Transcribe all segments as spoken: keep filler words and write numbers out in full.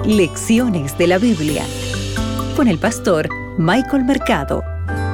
Lecciones de la Biblia con el pastor Michael Mercado.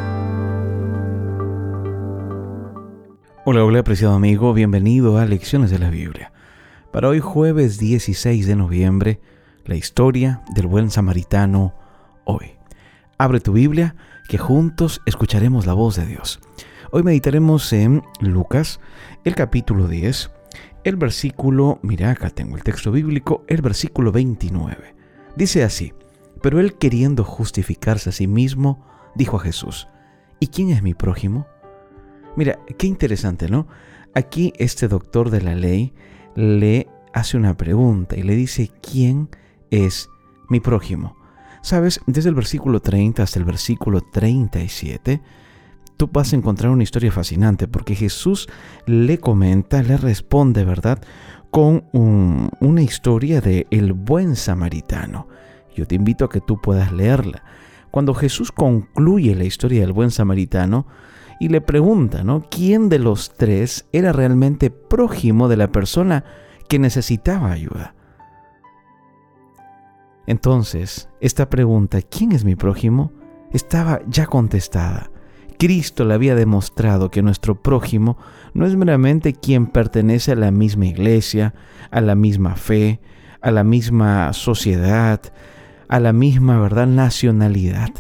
Hola, hola, apreciado amigo, bienvenido a Lecciones de la Biblia. Para hoy jueves dieciséis de noviembre, la historia del buen samaritano hoy. Abre tu Biblia, que juntos escucharemos la voz de Dios. Hoy meditaremos en Lucas, el capítulo diez, el versículo, mira acá tengo el texto bíblico, el versículo veintinueve. Dice así: pero él, queriendo justificarse a sí mismo, dijo a Jesús: ¿y quién es mi prójimo? Mira, qué interesante, ¿no? Aquí este doctor de la ley le hace una pregunta y le dice: ¿quién es mi prójimo? Sabes, desde el versículo treinta hasta el versículo treinta y siete, tú vas a encontrar una historia fascinante, porque Jesús le comenta, le responde, ¿verdad?, con un, una historia de el buen samaritano. Yo te invito a que tú puedas leerla. Cuando Jesús concluye la historia del buen samaritano y le pregunta, ¿no?, ¿quién de los tres era realmente prójimo de la persona que necesitaba ayuda? Entonces, esta pregunta, ¿quién es mi prójimo?, estaba ya contestada. Cristo le había demostrado que nuestro prójimo no es meramente quien pertenece a la misma iglesia, a la misma fe, a la misma sociedad, a la misma, ¿verdad?, nacionalidad.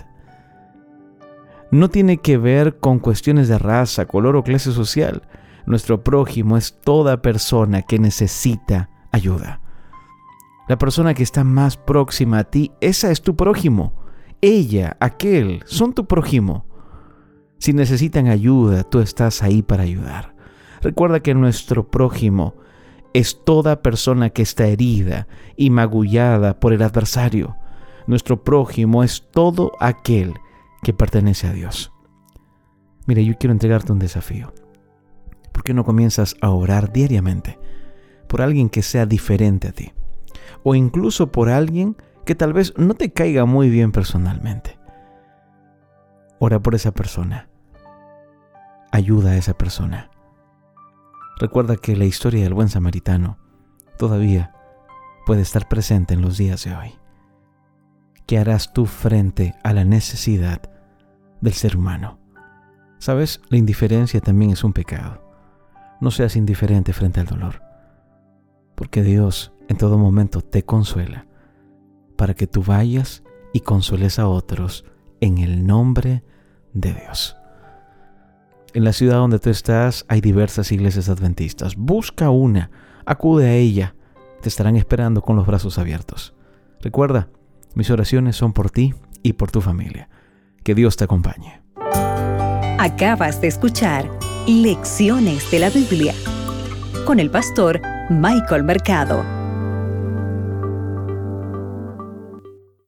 No tiene que ver con cuestiones de raza, color o clase social. Nuestro prójimo es toda persona que necesita ayuda. La persona que está más próxima a ti, esa es tu prójimo. Ella, aquel, son tu prójimo. Si necesitan ayuda, tú estás ahí para ayudar. Recuerda que nuestro prójimo es toda persona que está herida y magullada por el adversario. Nuestro prójimo es todo aquel que pertenece a Dios. Mira, yo quiero entregarte un desafío. ¿Por qué no comienzas a orar diariamente por alguien que sea diferente a ti? O incluso por alguien que tal vez no te caiga muy bien personalmente. Ora por esa persona. Ayuda a esa persona. Recuerda que la historia del buen samaritano todavía puede estar presente en los días de hoy. ¿Qué harás tú frente a la necesidad del ser humano? ¿Sabes? La indiferencia también es un pecado. No seas indiferente frente al dolor, porque Dios en todo momento te consuela para que tú vayas y consueles a otros en el nombre de Dios. En la ciudad donde tú estás hay diversas iglesias adventistas. Busca una, acude a ella. Te estarán esperando con los brazos abiertos. Recuerda, mis oraciones son por ti y por tu familia. Que Dios te acompañe. Acabas de escuchar Lecciones de la Biblia con el pastor Michael Mercado.